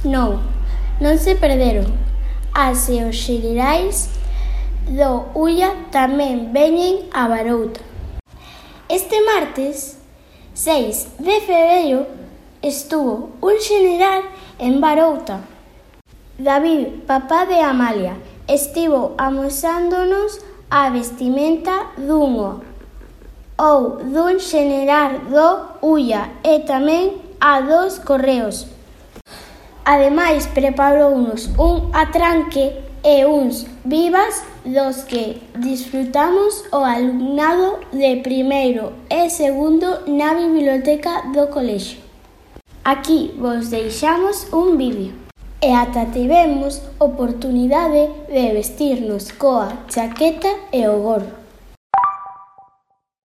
Non se perderon. As e os xerais do Ulla tamén veñen a Barouta. Este martes 6 de febreiro estuvo un xeneral en Barouta. David, papá de Amalia, estivo amosándonos a vestimenta dunho ou dun xeneral do Ulla e tamén a dos Correos. Ademais, preparounos un atranque e uns vivas dos que disfrutamos o alumnado de primeiro e segundo na biblioteca do colexio. Aquí vos deixamos un vídeo. E ata tivemos oportunidade de vestirnos coa chaqueta e o gorro.